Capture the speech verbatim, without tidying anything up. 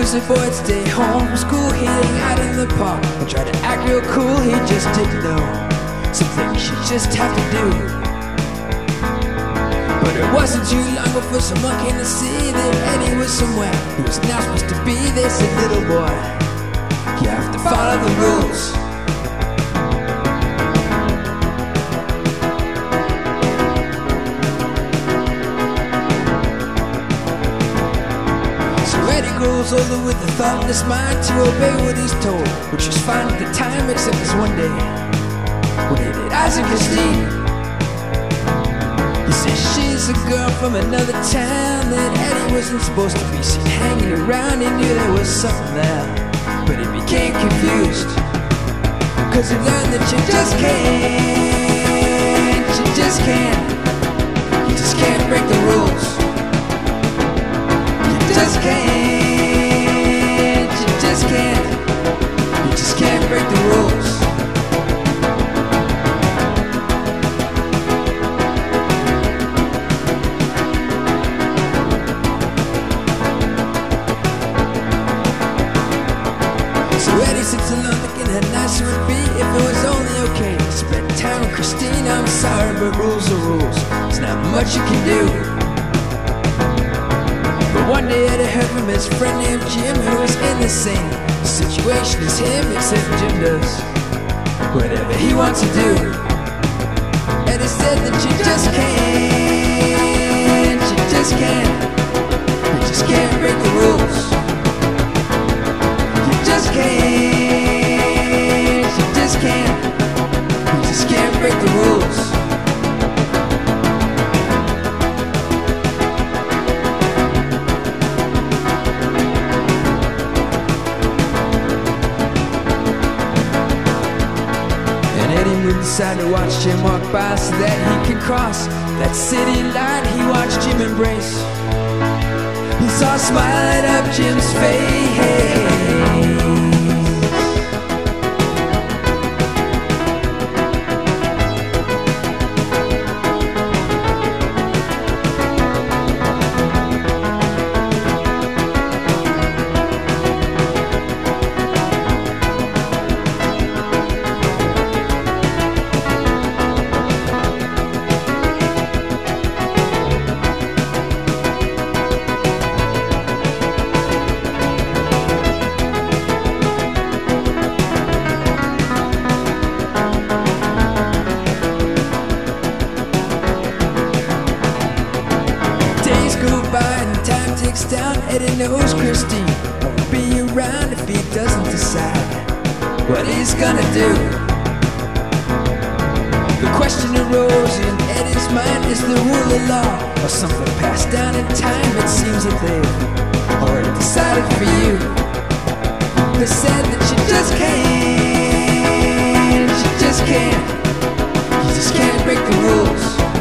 was a boy at stay home from school. He'd hang out in the park and try to act real cool. He just didn't know some things you just have to do. But it wasn't too long before someone came to see that Eddie was somewhere he was not supposed to be. They said, little boy, you have to follow the rules. Eddie grows older with the thought in his mind to obey what he's told, which was fine at the time, except this one day when he did Isaac Christine. He says she's a girl from another town that Eddie wasn't supposed to be seen hanging around. He knew there was something there, but he became confused, cause he learned that you just can't, you just can't, you just can't break the rules. You just can't. You just can't break the rules. So Eddie sits alone thinking how nice it would be if it was only okay to spend time with Christine. I'm sorry, but rules are rules. There's not much you can do. But one day Eddie heard from his friend named Jim, who was in the same situation as him, except Jim does whatever he wants to do. Eddie said that you just can't, you just can't, you just can't break the rules. You just can't, you just can't, you just can't break the rules. Decided to watch Jim walk by so that he could cross that city line. He watched Jim embrace. He saw a smile light up Jim's face. Down, Eddie knows Christine won't be around if he doesn't decide what he's gonna do. The question arose in Eddie's mind, is the rule of law or something passed down in time? It seems that they've already decided for you. They said that you just can't, you just can't, you just can't break the rules.